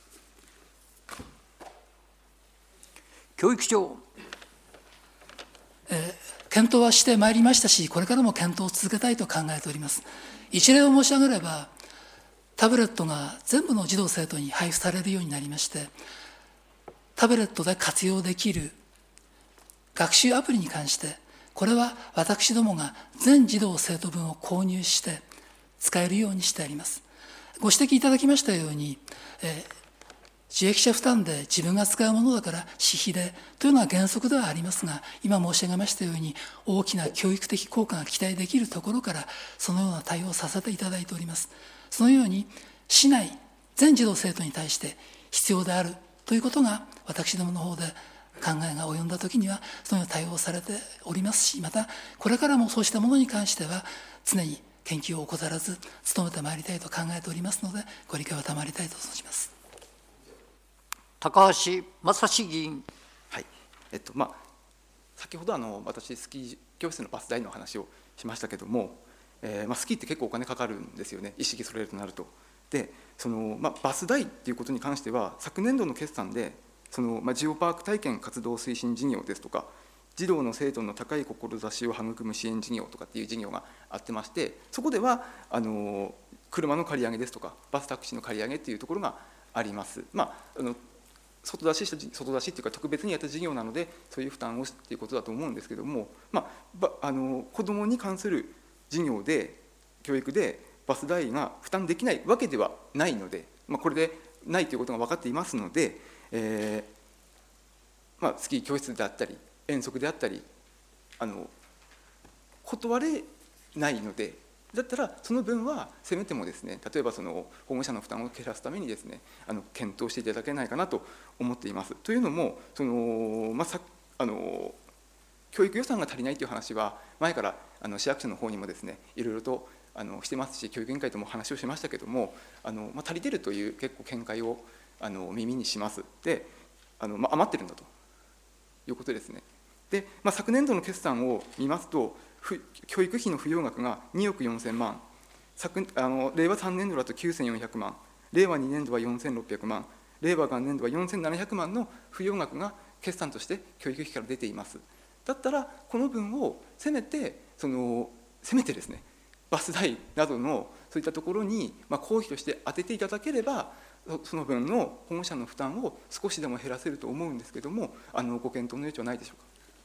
教育長。 検討はしてまいりましたし、これからも検討を続けたいと考えております。一例を申し上げれば、タブレットが全部の児童生徒に配布されるようになりまして、タブレットで活用できる学習アプリに関して、これは私どもが全児童生徒分を購入して使えるようにしてあります。ご指摘いただきましたように、受益者負担で自分が使うものだから私費でというのは原則ではありますが、今申し上げましたように大きな教育的効果が期待できるところからそのような対応をさせていただいております。そのように市内全児童生徒に対して必要であるということが私どもの方で考えが及んだときにはそのような対応をされておりますし、またこれからもそうしたものに関しては常に研究を怠らず努めてまいりたいと考えておりますので、ご理解を賜りたいと存じます。 高橋正史議員。 はい、先ほど私スキー教室のバス代の話をしましたけども、スキーって結構お金かかるんですよね、一式揃えるとなると。でその、バス代っていうことに関しては昨年度の決算でその、ジオパーク体験活動推進事業ですとか、児童の生徒の高い志を育む支援事業とかっていう事業があってまして、そこでは車の借り上げですとかバスタクシーの借り上げっていうところがあります。外出しっていうか特別にやった事業なのでそういう負担をっていうことだと思うんですけども、子どもに関する事業で教育でバス代が負担できないわけではないので、これでないということが分かっていますので、スキー教室であったり遠足であったり断れないので、だったらその分はせめてもですね、例えばその保護者の負担を減らすためにですね、検討していただけないかなと思っています。というのも教育予算が足りないという話は前から市役所の方にもですねいろいろとしてますし、教育委員会とも話をしましたけども、足りてるという結構見解を耳にします。で余ってるんだということですね。で、昨年度の決算を見ますと、教育費の付与額が2億4000万、令和3年度だと9400万、令和2年度は4600万、令和元年度は4700万の付与額が決算として教育費から出ています。だったらこの分をせめてですね、バス代などのそういったところに公費として当てていただければ、その分の保護者の負担を少しでも減らせると思うんですけれども、ご検討の余地はないでしょうか。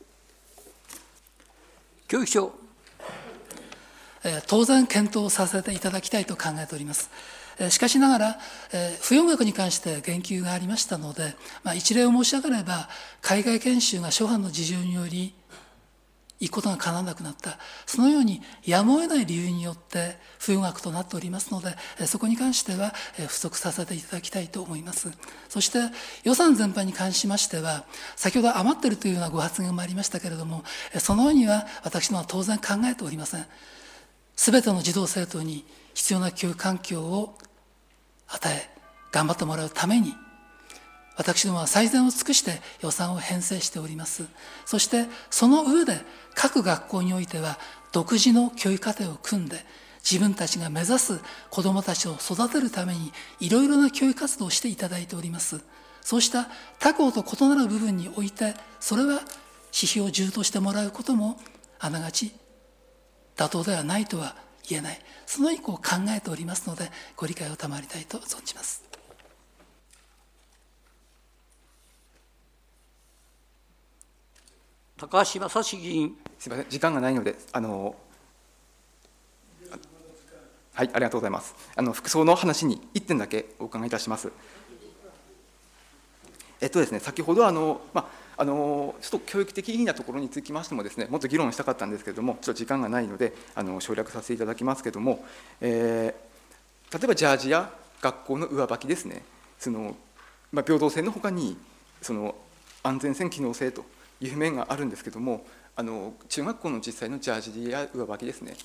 教育長。 当然検討させていただきたいと考えております。しかしながら、付与額に関して言及がありましたので、一例を申し上げれば、海外研修が諸般の事情により行くことが叶わなくなった、そのようにやむを得ない理由によって付与額となっておりますので、そこに関しては不足させていただきたいと思います。そして予算全般に関しましては、先ほど余っているというようなご発言もありましたけれども、そのようには私どもは当然考えておりません。すべての児童生徒に必要な教育環境を与え、頑張ってもらうために、私どもは最善を尽くして予算を編成しております。そしてその上で各学校においては独自の教育課程を組んで、自分たちが目指す子どもたちを育てるためにいろいろな教育活動をしていただいております。そうした他校と異なる部分において、それは私費を充当してもらうこともあながち妥当ではないとは言えない、そのように考えておりますので、ご理解を賜りたいと存じます。 高橋正史議員。 すみません、時間がないのではい、ありがとうございます。服装の話に1点だけお伺いいたします。ですね、先ほどちょっと教育的なところにつきましてもですね、もっと議論したかったんですけれども、ちょっと時間がないので省略させていただきますけれども、例えばジャージや学校の上履きですね、平等性のほかに安全性、機能性という面があるんですけれども、中学校の実際のジャージや上履きですね、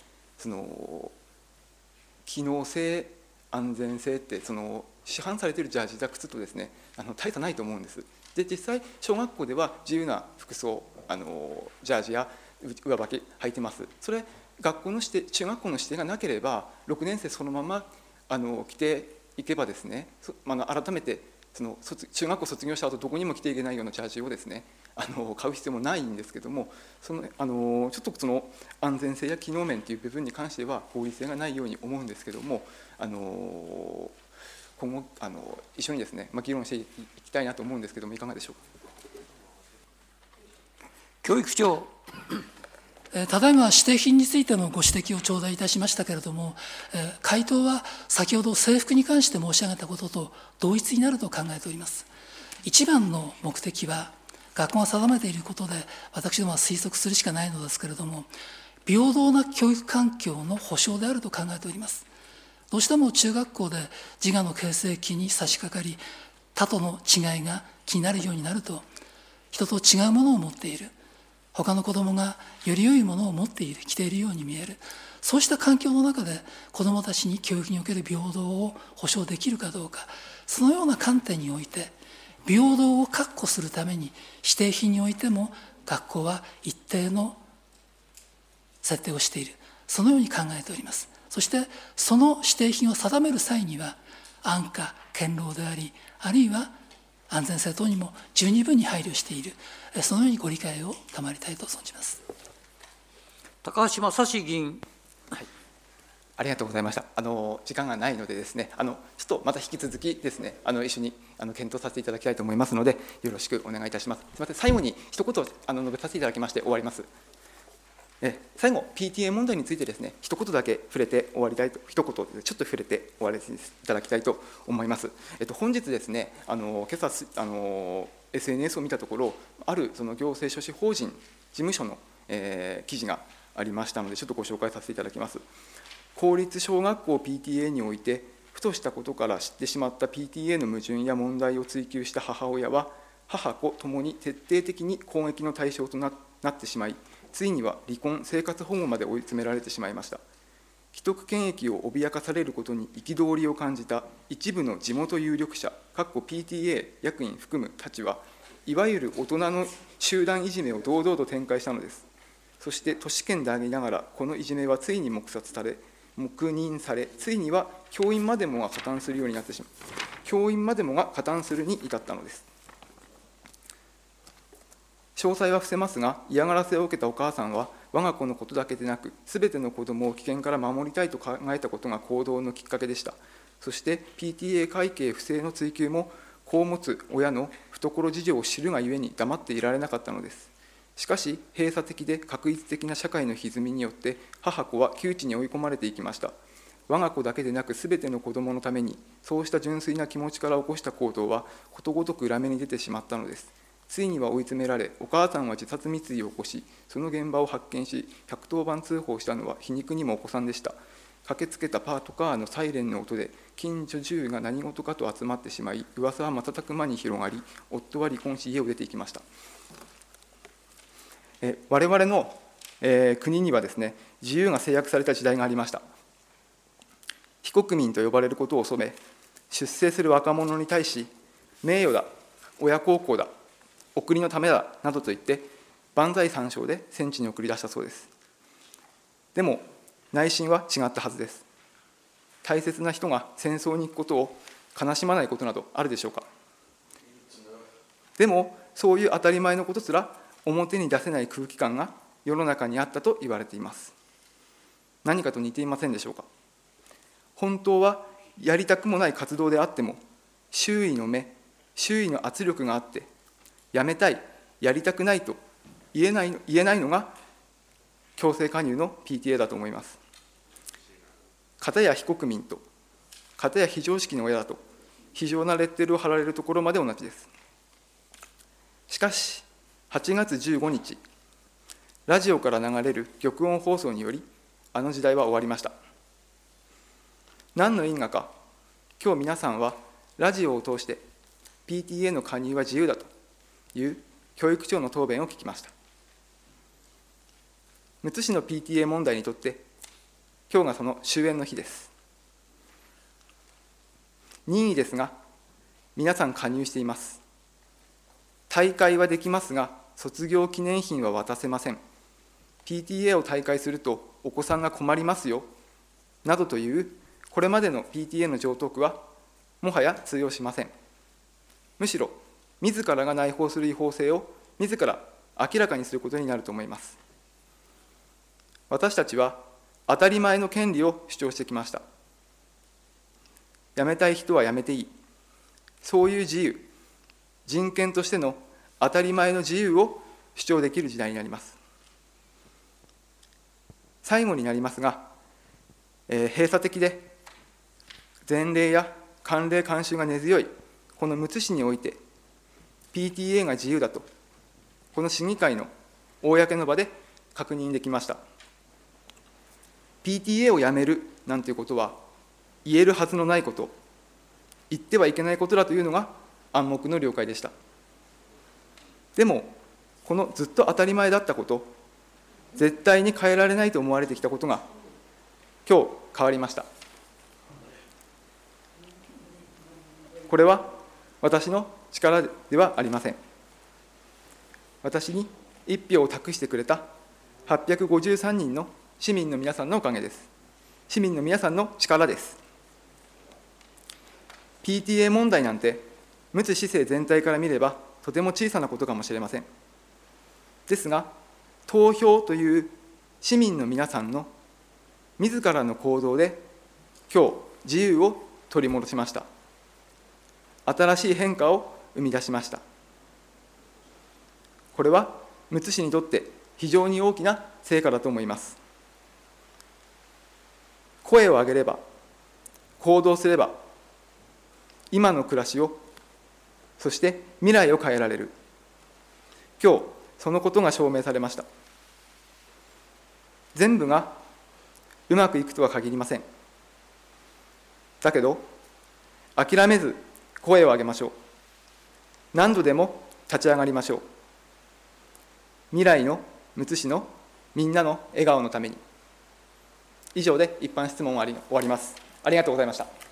機能性、安全性って市販されているジャージや靴とですね、大差ないと思うんです。で、実際小学校では自由な服装、ジャージや上履き履いてます。それ学校の指定、中学校の指定がなければ6年生そのまま着ていけばですね、改めて中学校卒業した後どこにも着ていけないようなジャージをですね買う必要もないんですけども、ちょっと安全性や機能面という部分に関しては合理性がないように思うんですけども、今後一緒にですね、議論していきたいなと思うんですけども、いかがでしょうか。 教育長。 ただいま指定品についてのご指摘を頂戴いたしましたけれども、回答は先ほど制服に関して申し上げたことと同一になると考えております。一番の目的は学校が定めていることで私どもは推測するしかないのですけれども、平等な教育環境の保障であると考えております。どうしても中学校で自我の形成期に差し掛かり、他との違いが気になるようになると、人と違うものを持っている、他の子どもがより良いものを持っている、着ているように見える、そうした環境の中で子どもたちに教育における平等を保障できるかどうか、そのような観点において平等を確保するために指定品においても学校は一定の設定をしている、そのように考えております。そしてその指定品を定める際には安価堅牢であり、あるいは安全性等にも十二分に配慮している、そのようにご理解を賜りたいと存じます。 高橋正史議員。 はい、ありがとうございました。時間がないのでですね、ちょっとまた引き続きですね、一緒に検討させていただきたいと思いますので、よろしくお願いいたします。すみません、最後に一言述べさせていただきまして終わります。最後、PTA 問題についてですね、一言だけ触れて終わりたいと、一言でちょっと触れて終わりいただきたいと思います。本日ですね、今朝SNS を見たところ、あるその行政書士法人事務所の、記事がありましたので、ちょっとご紹介させていただきます。公立小学校 PTA において、ふとしたことから知ってしまった PTA の矛盾や問題を追及した母親は、母子ともに徹底的に攻撃の対象となってしまい、ついには離婚、生活保護まで追い詰められてしまいました。既得権益を脅かされることに憤りを感じた一部の地元有力者、PTA 役員含むたちは、いわゆる大人の集団いじめを堂々と展開したのです。そして都市圏でありながら、このいじめはついに黙認され、ついには教員までもが加担するようになってしまう。教員までもが加担するに至ったのです。詳細は伏せますが、嫌がらせを受けたお母さんは、我が子のことだけでなく、すべての子どもを危険から守りたいと考えたことが行動のきっかけでした。そして、PTA 会計不正の追及も、子を持つ親の懐事情を知るがゆえに黙っていられなかったのです。しかし、閉鎖的で画一的な社会の歪みによって、母子は窮地に追い込まれていきました。我が子だけでなく、すべての子どものために、そうした純粋な気持ちから起こした行動は、ことごとく裏目に出てしまったのです。ついには追い詰められ、お母さんは自殺未遂を起こし、その現場を発見し、110番通報したのは皮肉にもお子さんでした。駆けつけたパートカーのサイレンの音で、近所中が何事かと集まってしまい、噂は瞬く間に広がり、夫は離婚し、家を出ていきました。我々の、国にはですね、自由が制約された時代がありました。非国民と呼ばれることを染め、出生する若者に対し、名誉だ、親孝行だ、お国のためだなどと言って万歳三唱で戦地に送り出したそうです。でも内心は違ったはずです。大切な人が戦争に行くことを悲しまないことなどあるでしょうか。でもそういう当たり前のことすら表に出せない空気感が世の中にあったと言われています。何かと似ていませんでしょうか。本当はやりたくもない活動であっても、周囲の目、周囲の圧力があってやめたい、やりたくないと言えないのが強制加入の PTA だと思います。 片や非国民と片や非常識の親だと非常なレッテルを貼られるところまで同じです。しかし8月15日、ラジオから流れる玉音放送によりあの時代は終わりました。何の因果か、今日皆さんはラジオを通して PTA の加入は自由だという教育長の答弁を聞きました。むつ市の PTA 問題にとって今日がその終焉の日です。任意ですが皆さん加入しています。大会はできますが卒業記念品は渡せません。 PTA を大会するとお子さんが困りますよなどというこれまでの PTA の常套句はもはや通用しません。むしろ自らが内包する違法性を自ら明らかにすることになると思います。私たちは当たり前の権利を主張してきました。辞めたい人は辞めていい、そういう自由、人権としての当たり前の自由を主張できる時代になります。最後になりますが、閉鎖的で前例や慣例慣習が根強いこのむつ市において PTA が自由だとこの市議会の公の場で確認できました。 PTA をやめるなんていうことは言えるはずのないこと、言ってはいけないことだというのが暗黙の了解でした。でもこのずっと当たり前だったこと、絶対に変えられないと思われてきたことが今日変わりました。これは私の力ではありません。私に一票を託してくれた853人の市民の皆さんのおかげです。市民の皆さんの力です。PTA 問題なんてむつ市政全体から見ればとても小さなことかもしれません。ですが投票という市民の皆さんの自らの行動で今日自由を取り戻しました。新しい変化を生み出しました。これはむつ市にとって非常に大きな成果だと思います。声を上げれば、行動すれば、今の暮らしを、そして未来を変えられる。今日、そのことが証明されました。全部がうまくいくとは限りません。だけど、諦めず声を上げましょう。何度でも立ち上がりましょう。未来のむつ市のみんなの笑顔のために。以上で一般質問は終わります。ありがとうございました。